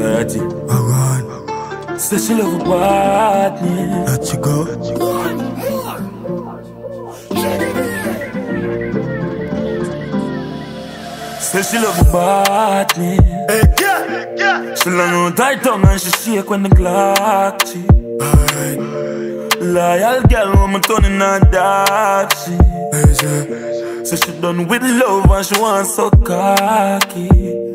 Dirty. Say she love a partner. Let you go. Say she love a partner. Hey, yeah. She love no tight tongue and she shake when the Glock cheap. Loyal girl when me turn in her dark she. So she done with love and she want so cocky.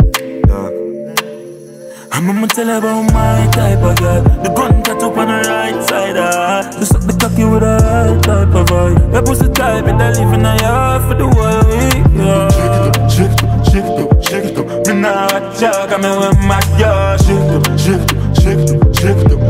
I'ma tell her about my type of girl. The gun cut up on the right side you suck the cocky with a right type of vibe. Your pussy type and I live in a yard for the whole week, yeah. Shake it up, shake it up, shake it up, shake it up. Me not talk, I'm with my girl. Shake it up, shake it up, shake it up, shake it up.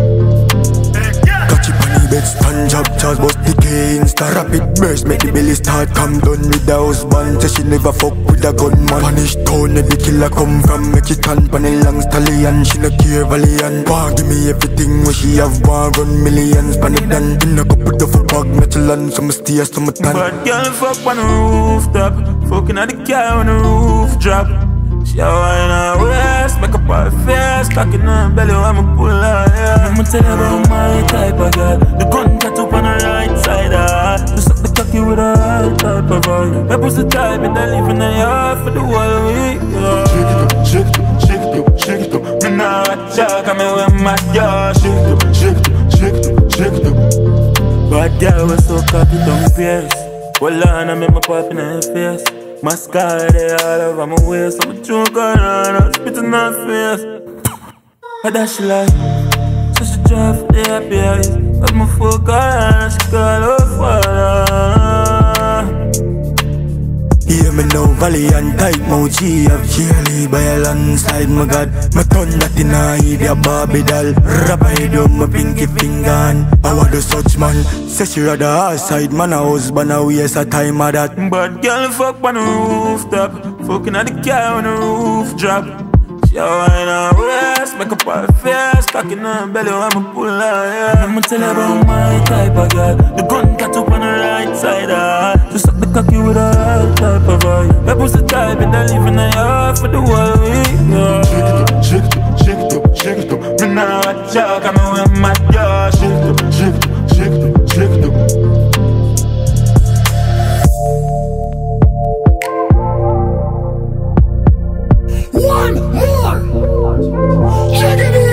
Bed stand up, charge bust the key, insta rapid burst, make the belly start. Come done with the husband, say she never fuck with a gunman. Punish town, the killer come from, make it stand pan a long stallion. She no care valiant, war give me everything when she have war run millions. Pan it done, in a couple of a bag, natural, so me stay so me tan. Bad girl fuck on the rooftop, fucking at the car when the roof drop. She a wine her waist, make up her face, cocking her belly when me pull her hair. I'ma tell her about my type of girl. The gun cut up on the right side you suck the cocky with a right type of vibe. My pussy type and I live in a yard for the whole week, yeah. Shake it up, shake it up, shake it up, shake it up. Me not talk, I'm with my girl. Shake it up, shake it up, shake it up, shake it up. Bad girl was so cocky, don't pierce. Well on, I make my pop in her face. Mascara they all over my waist. I'm a choke around, I'm spitting her face. I dash she like, so she drive for the happy eyes. But my fuck around, she call her father. Hear me now, valiant type mochi of cheerly by a landslide, my god. My tongue that in a idiot Barbie doll. Rabbi do my pinky finger and I want do such man. Say she rather her side, man a husband a waste a time of that. Bad girl fuck on the rooftop, fucking at the car when the roof drop. She a wine her waist, make up her face, cocking her belly when me pull her hair. I'ma tell her about my type of girl. The gun cut up on the right side she suck the cocky with a right type of vibe. My pussy type and I live in a yard for the whole week, yeah. Shake it up, shake it up, shake it up, shake it up. Me not talk, I'm with my girl. Shake it up, shake it up, shake it up, shake it up. One more! Check it in!